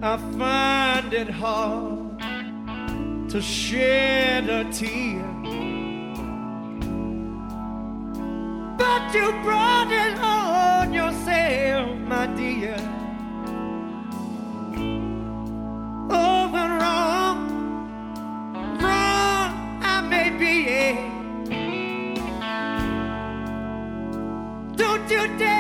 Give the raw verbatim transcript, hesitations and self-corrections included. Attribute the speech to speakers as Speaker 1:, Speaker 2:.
Speaker 1: I find it hard to shed a tear, but you brought it